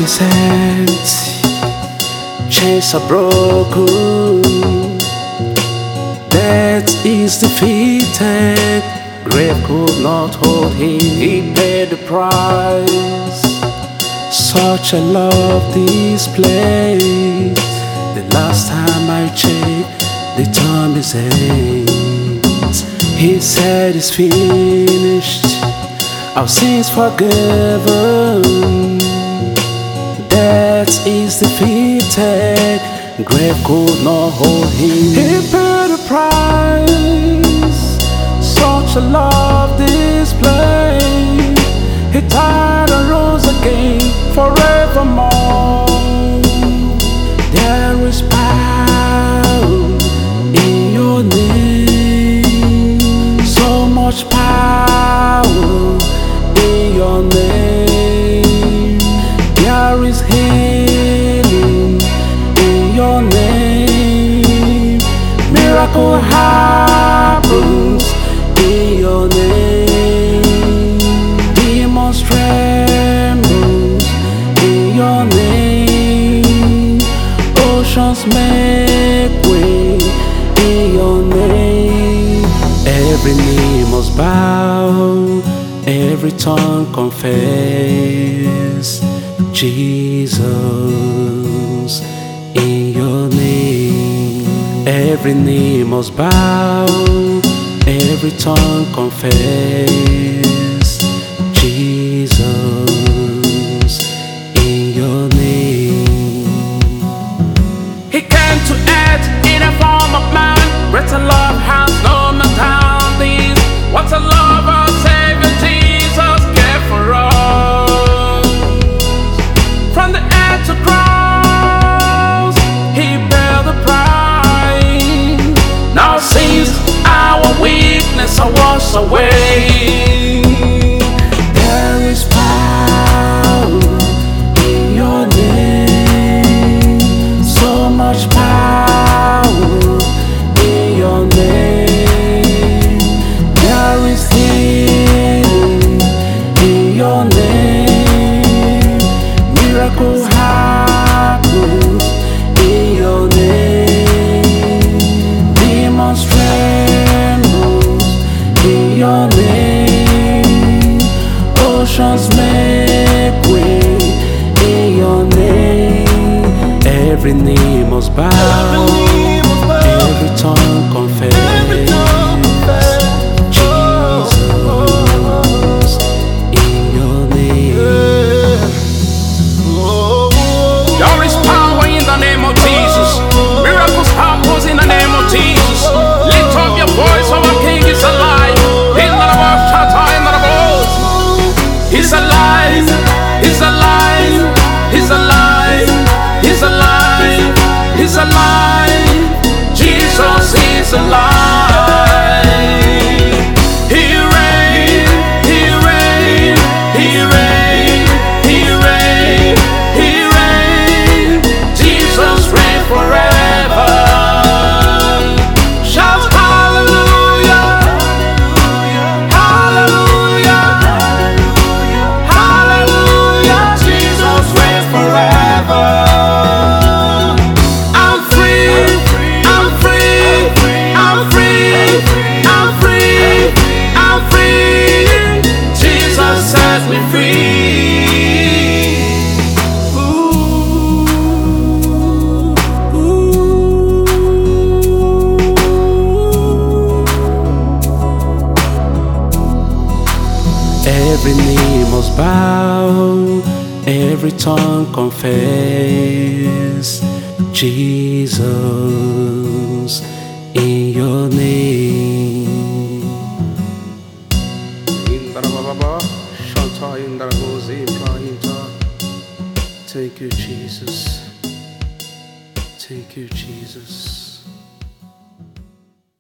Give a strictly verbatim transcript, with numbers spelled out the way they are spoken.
is empty, chains are broken, death is defeated, grave could not hold him. He paid the price, such a love displayed. The last time I checked, the time is ends. He said it's finished, our sins forgiven, death is defeated, grave could not hold him. He paid the price, such a love displayed. He died and rose again forevermore. There is power in your name, so much power in your name. There is healing in your name. Miracle happens in your name. Demons trembles in your name. Oceans make way in your name. Every knee must bow, every tongue confess Jesus in your name. Every knee must bow, every tongue confess Jesus in your name. He came to earth in a form of man. Greater love has no man down these. What a love our Savior Jesus gave for us. From the earth to cross, He paid the price. Now sins, our weakness are washed away. There is power in your name, so much power in your name. There is healing in your name. Miracle happens in your name. Demons trembles in your name. Oceans make way in your name. Every knee must bow, every tongue confess Jesus in your name. There is power in the name of Jesus. Miracles happen in the name of Jesus. Lift up your voice, our King is alive. He's alive, He's alive, He's alive, He's alive, He's alive. Jesus is alive. He reigns, He reigns, He reigns, He reigns, He reigns. Jesus reigns forever. Shout hallelujah, hallelujah, hallelujah. Jesus reigns forever. I'm free, I'm free, I'm free, I'm free, I'm free. Jesus set me free. Ooh, ooh. Every knee must bow, every tongue confess Jesus in your name. Thank you, Jesus. Thank you, Jesus.